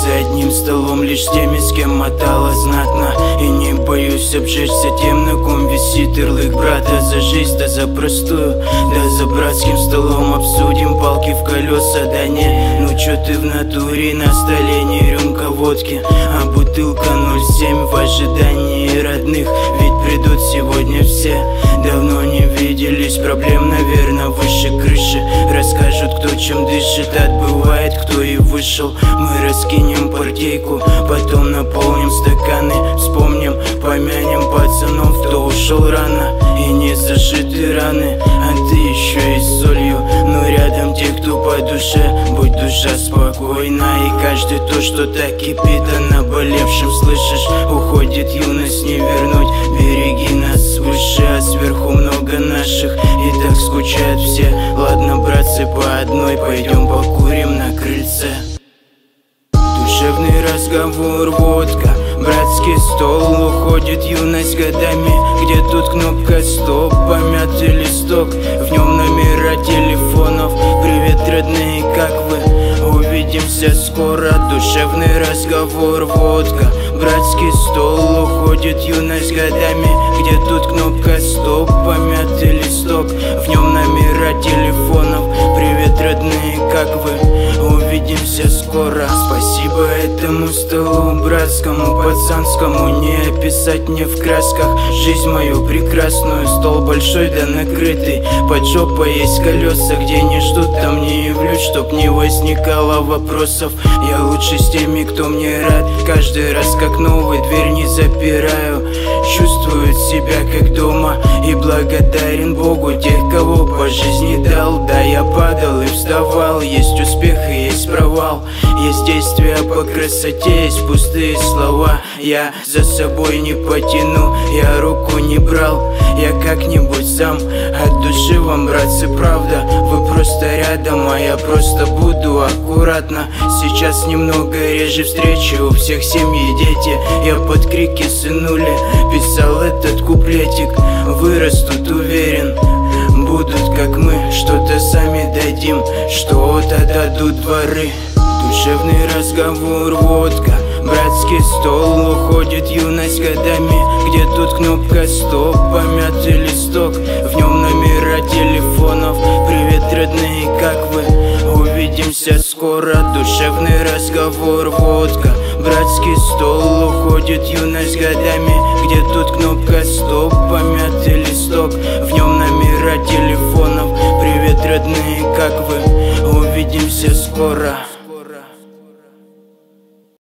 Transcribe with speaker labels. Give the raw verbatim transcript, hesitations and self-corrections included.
Speaker 1: за одним столом лишь с теми, с кем мотало знатно. И не боюсь обжечься тем, на ком висит ярлык брата. За жизнь, да за простую, да за братским столом обсудим палки в колеса. Да не, ну чё ты в натуре, на столе не рюмка водки, а бутылка ноль семь в ожидании родных. Ведь придут сегодня все, давно не виделись. Проблем, наверное, выше крыши. Расскажут, кто чем дышит, отбывает, кто и вышел. Мы раскинем партейку, потом наполним стаканы. Вспомним, помянем пацанов, кто ушел рано. И не зашиты раны, а ты еще и с солью. Но рядом те, кто по душе, будь душа спокойна. И каждый то, что так кипит, о наболевшем слышишь. Уходит юность, не вернуть, береги нас свыше. А сверху много наших, и так скучают все. Ладно, братцы, по одной пойдем покурим на крыльце. Душевный разговор, водка, братский стол. Уходит юность годами, где тут кнопка стоп, помятый листок, в нем номера телефонов. Привет, родные, как вы? Увидимся скоро. Душевный разговор, водка, братский стол. Уходит юность годами, где тут кнопка стоп, помятый листок, в нем номера телефонов. Привет, родные, как вы? Увидимся скоро. Спасибо этому столу братскому, пацанскому. Не описать мне в красках жизнь мою прекрасную. Стол большой да накрытый, под жопой есть колеса. Где не ждут, там не явлюсь, чтоб не возникало вопросов. Я лучше с теми, кто мне рад. Каждый раз как новый, дверь не запираю. Чувствую себя как дома и благодарен Богу тех, кого по жизни дал. Да, я падал и вставал, есть успех и есть провал. Есть действия по красоте, есть пустые слова. Я за собой не потяну, я руку не брал. Я как-нибудь сам, от души вам, братцы, правда. Вы просто рядом, а я просто буду аккуратно. Сейчас немного реже встречи, у всех семьи, дети. Я под крики сынули писал этот куплетик. Вырастут, уверен, будут как мы. Что-то сами дадим, что-то дадут дворы. Душевный разговор, водка, братский стол. Уходит юность годами, где тут кнопка стоп, помятый листок, в нем номера телефонов. Привет, родные, как вы? Увидимся скоро. Душевный разговор, водка, братский стол. Уходит юность годами, где тут кнопка стоп, помятый листок, в нем номера телефонов. Привет, родные, как вы? Увидимся скоро.